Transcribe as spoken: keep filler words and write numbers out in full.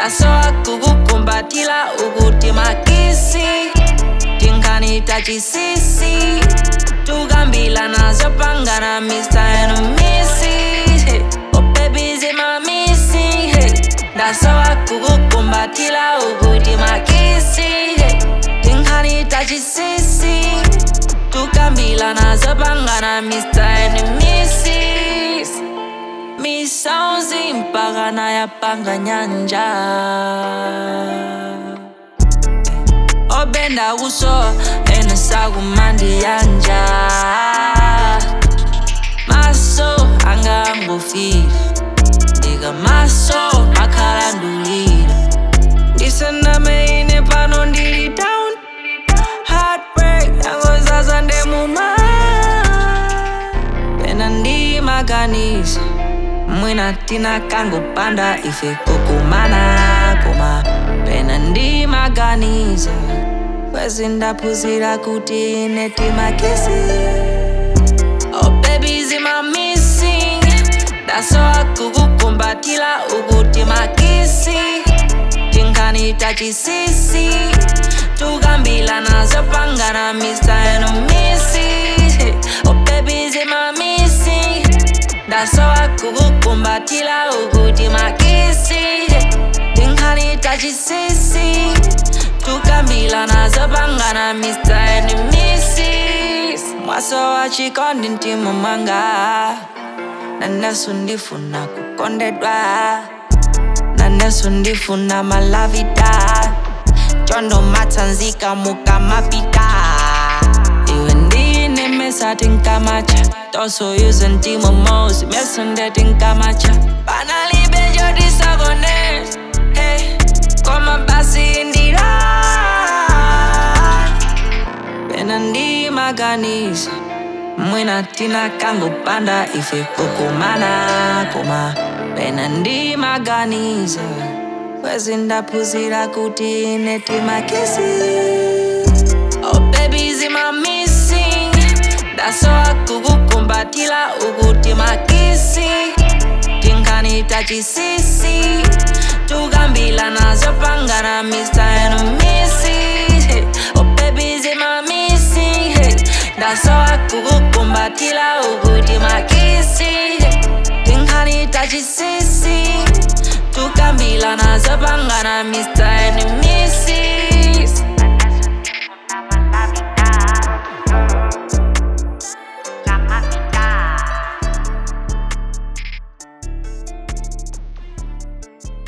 ndasowa kukukumbatila ukuti makisi tinkani tachisisi tukambila nazopangana mister and missus hey. Oh baby zima missing hey. Ndasowa kukukumbatila ukuti makisi hey. Tinkani tachisisi tukambila nazopangana mister and missus Misauzi mpaka nayapanga nyanja Obenda uso ena sakumandi yanja Maso anga angofira Diga maso makalandulira Disana meine pano ndili down Heartbreak yango zaza ndemuma Pena ndi maganiza Mwina tina kango panda ife kukumana Kuma pena ndi maganiza Kwezi ndapuzira kuti neti makisi Oh baby zima missing Ndasowa kukukumbatila ukuti makisi Tinkani tachisisi tukambila nazopangana mister and missus Oh baby zima missing Ndasowa kukukumbatila ukuti makisi Tinkani tachisisi tukambila nazopangana mister and missus Mwasowa chikondi ntima mwanga Nanesu ndifuna kukondedwa Nanesu ndifuna malavita Chondo matanzika muka mapita Iwe ndine mesa tinkamacha Toso yuze ntimo mosi Mesunde tinkamacha Panalibe jodi sagone Hey, koma basi indira Pena ndi maganiza Mwina tina kango panda ife kukumana Kuma pena ndi maganiza Kwezi ndapuzira kuti neti makisi Oh baby zima missing Ndasowa kukukumbatila ukuti makisi Tinkani tachisisi tukambila nazopangana mister and missus hey. Oh baby zima missing hey. Ndasowa kukukumbatila ukuti makisi hey. Tinkani tachisisi tukambila nazopangana mister and